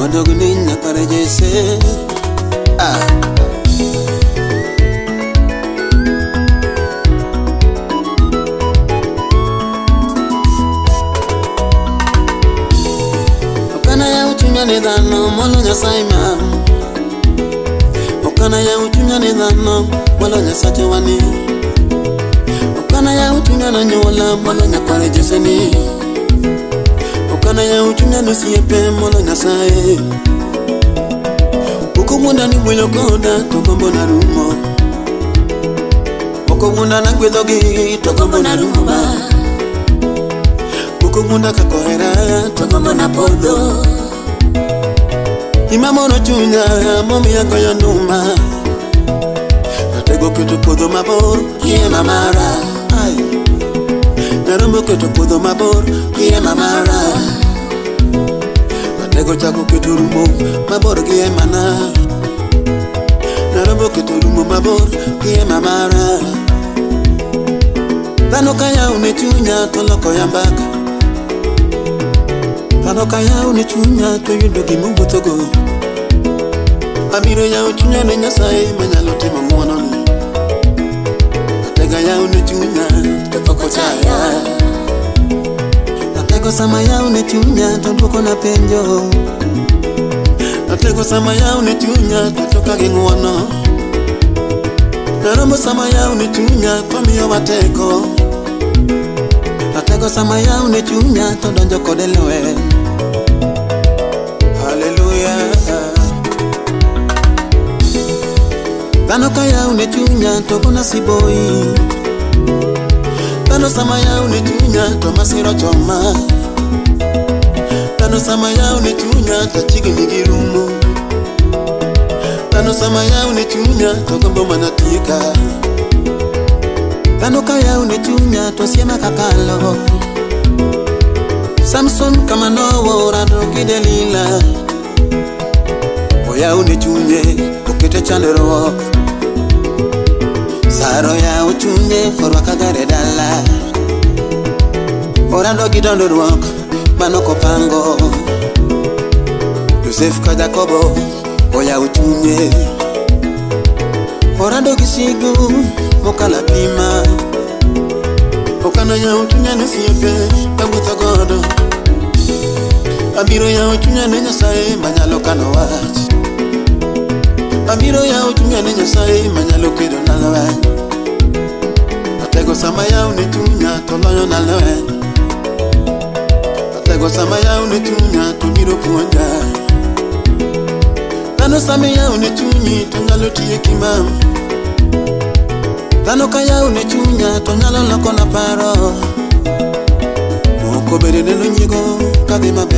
Wadogni nyakare jese. Okana ya uchunya ni dhano molo Nyasaye ma. Okana ya uchunya ni dhano molo Nyasaye wani. Okana ya uchunya na nyola molo nyakare jese ni. Okana ya uchunya nusiepe molo Nyasaye. Ukumunda ni mwilo koda tokombo na rumo. Ukumunda na kwedogi tokombo na rumo ba. Ukumunda kakohera tokombo na podo. Imamono chunya momi yako ya numa. Natego keto podo mabor hiye mamara. Narumbo keto podo mabor hiye mamara. Natego chako keto rumo mabor hiye mana. Narumbo keto rumo mabor hiye mamara. Tano kaya unechunya toloko ya mbaka. Tano kaya unechunya toyundo gimungu togo. Amiro ya uchunya ne Nyasaye manyalote mamuano ni. Natega ya unechunya topoko chaya. Natego sama ya unechunya topoko na penjo. Natego sama ya unechunya totoka genguano. Narombo sama ya unechunya tomiyo wateko. Natego sama ya unechunya todonjo kodelewe. Hallelujah. Tano kaya unechunya tokona siboi. Tano sama ya unechunya tomasiro choma. Tano sama ya unechunya tachigi migirumu. Tano sama ya unechunya tokombo manatika. Tano kaya unechunya tosiema kakalo. Samson kama nowo radroki Delila. Oya unechunye ukete chandero. Saro ya uchunye orwaka gare dala. Orando kidondo rwak manoko pango. Yosef ka Jakobo oya uchunye. Orando kisigu mokala pima. Okana ya uchunya nesiepe tabuta godo. Amiro ya uchunya ne Nyasaye manyalo kano wach. Amiro ya uchunya ne Nyasaye manyalo kedo nalwe. Atego sama ya unechunya toloyo nalwe. Atego sama ya unechunya tobiro puonja. Tano sama ya unechunyi tonyalo tiye kimam. Tano kaya unechunya tonyalo loko na paro. Moko bere neno nyigo kadhi mabe.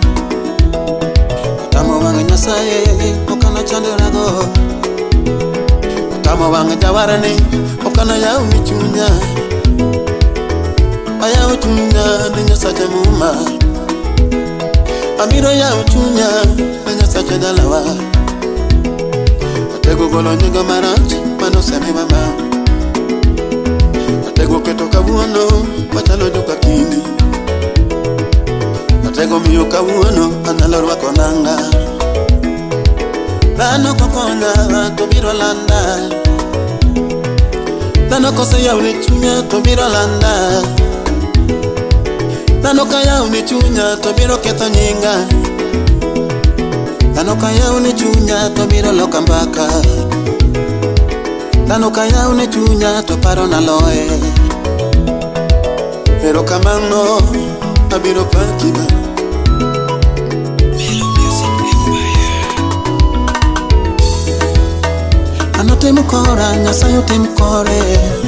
Tamo wanga Nyasaye okana chanderago. Tamo wanga jawarani okana ya unechunya. Aya uchunya ne Nyasaye muma. Amiro ya uchunya ne Nyasaye dalawa. Atego golo nyigo marach mano semi mama. Atego ketoka buono machalo joka kindi. Atego miyo kabuono analorwa konanga. Dano kokonya tobiro landa. Dano kose ya unechunya tobiro landa. Dano kaya unechunya tobiro keto nyinga. Dano kaya unechunya tobiro loka mbaka. Dano kaya unechunya toparo naloe. Pero kamano abiro pakiba. Anotemo kora Nyasaye otemo kore.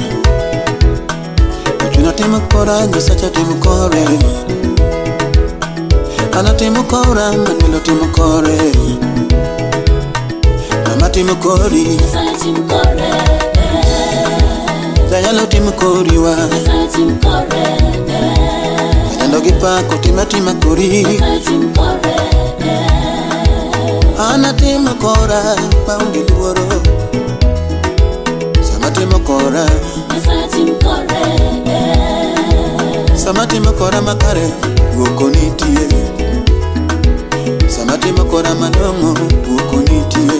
Anotemo kora Nyasaye otemo kore. Anotemo kora Manuel otemo kore. Amatemo kori Nyasaye otemo kore. Dayalo otemo koriwa Nyasaye otemo kore. Andogi pako tima kori Nyasaye otemo kore. Anatemo kora paungi luoro. Samatemo kora Nyasaye otemo kore. Samatemo kora makare woko nitie. sama timo kora malongo duoko nitie.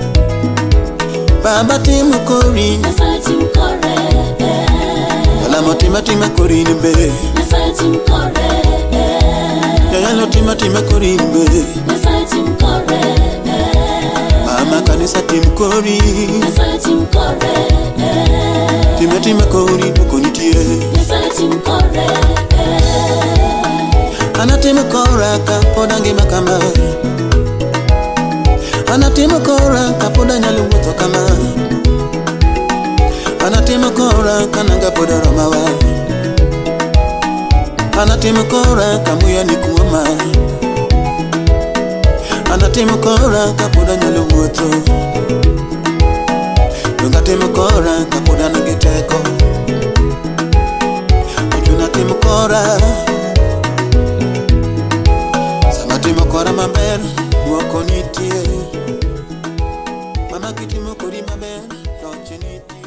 Baba timo kori, Nyasaye tim kore. alamo tima kori nimbe. Nyasaye tim kore. Yayalo tima kori nimbe. Nyasaye tim kore. Mama kanisa tim kori, Nyasaye tim kore. tima kori duoko nitie. Nyasaye tim kore. Anatimo kora kapoda ngima kama, anatimo kora kapoda nyalo wuotho kama, anatimo kora kananga poda romawa, anatimo kora kamuya ni kuoma, anatimo kora kapoda nyalo wuotho, anatimo kora kapoda nangiteko, anatimo kora timo kora maber, duoko nitie. Mama kitimo kori maber, loche nitie.